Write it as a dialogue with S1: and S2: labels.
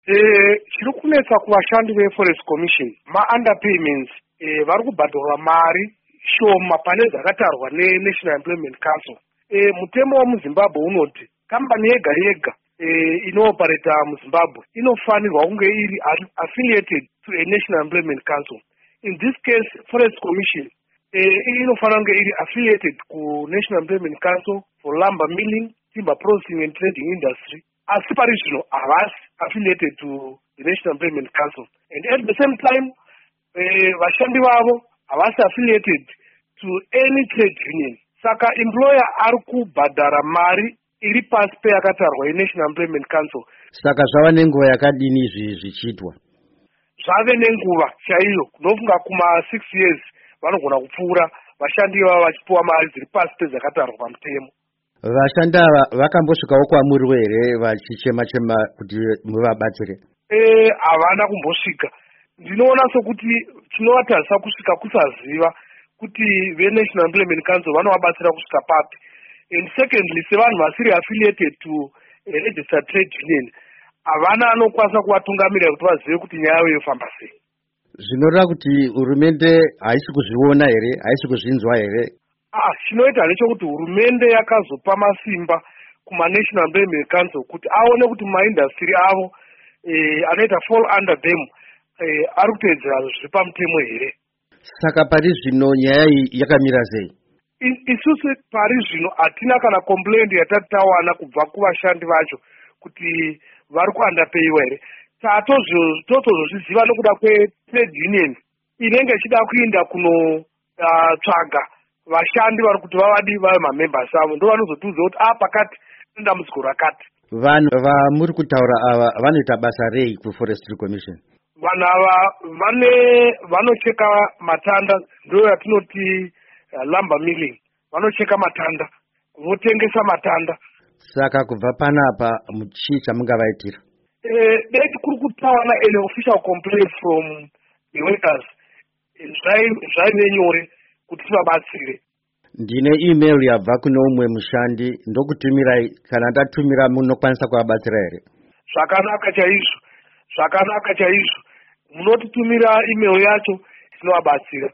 S1: Chiri kunetsa kuvashandi veforest commission ma-underpayments vari kubhadharwa mari shoma pane zvakatarwa nenational employment council. Mutemo wemuzimbabwe unoti kambani yega yega inopareta muzimbabwe inofanirwa kunge iri affiliated to a national employment council. In this case forest commission inofanira kunge iri affiliated ku national employment council for lumber milling, timber processing and trading industry. Asi pari zvino havasi affiliated to the national employment council, and at the same time vashandi vavo havasi affiliated to any trade union. Saka employer ari kubhadhara mari iri pasi peyakatarwa yenational employment council.
S2: Saka zvava nenguva yakadini izvi zvichiitwa?
S1: Zvave nenguva chaiyo, kunofunga kuma 6 years vanogona kupfuura vashandi vavo vachipiwa mari dziri pasi pezvakatarwa pamutemo.
S2: Vashandi ava vakambosvikawo kwamuriwo here vachichema-chema kuti muvabatsire?
S1: Havana kumbosvika. Ndinoona sokuti tinovatarisa kusvika kusaziva kuti venational employment council vanovabatsira kusvika papi. And secondly, sevanhu vasiri affiliated to a registered trade union, havana anokwanisa kuvatungamirira kuti vazive kuti nyaya yavo yofamba sei.
S2: Zvinoreva kuti hurumende haisi kuzviona here, haisi kuzvinzwa here?
S1: Chinoita ndechokuti hurumende yakazopa masimba kuma-national employment council kuti aone kuti maindastry avo anoita fall under them ari kuteedzera zviri pamutemo here.
S2: Saka pari zvino nyaya iyi yakamira sei?
S1: Isusu pari zvino hatina kana complaint yatati tawana kubva kuvashandi vacho kuti vari kuandapeyiwa here. Totozozviziva nokuda kwetrade union inenge ichida kuinda kunotsvaga vashandi vari kuti vavadi vave mamembers avo, ndo vanozotiudza kuti pakati dambudziko rakati.
S2: Vanhu vamuri kutaura ava vanoita basa rei kuforestry commission?
S1: Vanhu ava vanocheka matanda, ndo yatinoti lumber milling. Vanocheka matanda, votengesa matanda.
S2: Saka kubva panapa chii chamungavaitira?
S1: Deti kuri kutawana an official complaint from the workers zvaive nyore kuti tivabatsire.
S2: Ndine email yabva kuno umwe mushandi, ndokutumirai. Kana ndatumira munokwanisa kuvabatsira here?
S1: Zvakanaka chaizvo. Munotitumira email yacho tinovabatsira.